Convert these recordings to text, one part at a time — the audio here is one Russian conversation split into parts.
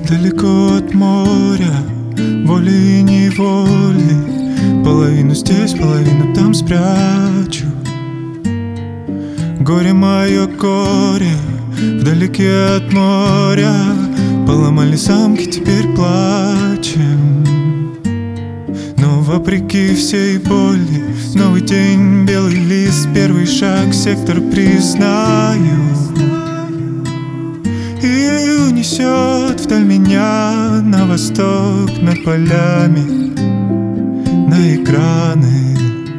Далеко от моря, волей и неволей, половину здесь, половину там спрячу. Горе мое горе, вдалеке от моря, поломали замки, теперь плачем. Но вопреки всей боли, новый день, белый лист, первый шаг, сектор признаю. И унесет вдаль меня на восток, над полями, на экраны.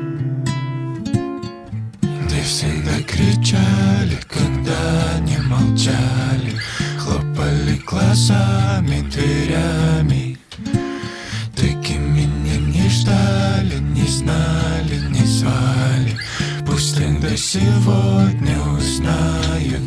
Где всегда кричали, когда не молчали, хлопали глазами, дверями. Такими меня не ждали, не знали, не звали. Пусть тогда сегодня узнают.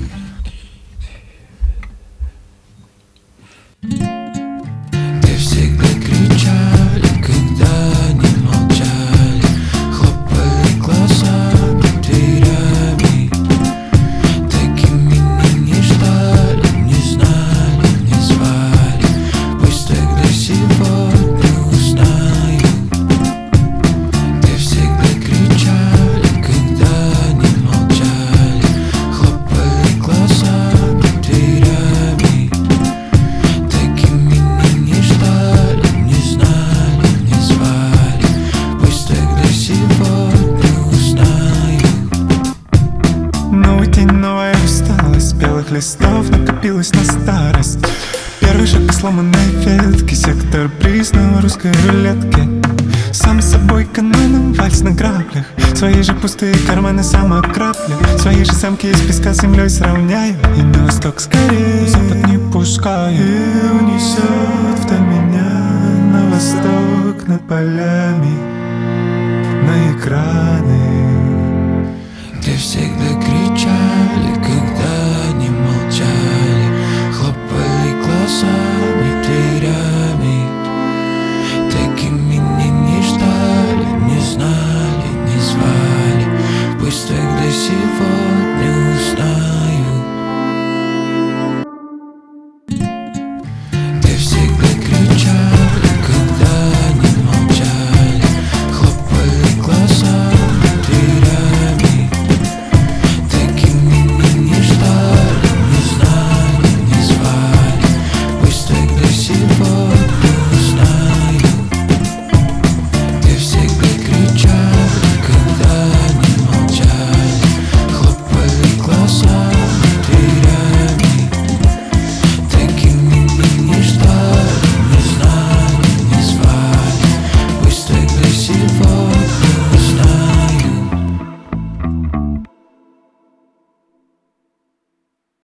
Где всегда кричали, когда не молчали, хлопали глазами, дверями. Такими меня не ждали, не знали, не звали. Пусть тогда сегодня узнают. Где всегда кричали, когда не молчали, хлопали глазами, дверями. Такими меня не ждали, не знали, не звали. Пусть тогда сегодня узнают. Новый день, новая усталость, белых листов накопилась на старость. Первый шаг по сломанной ветке, сектор приз на русской рулетке. Сам с собой каноном, вальс на граблях, свои же пустые карманы самокрапля, свои же самки из песка с землей сравняю. И на восток скорее, запад не пускаю. И унесет вдаль меня на восток, над полями.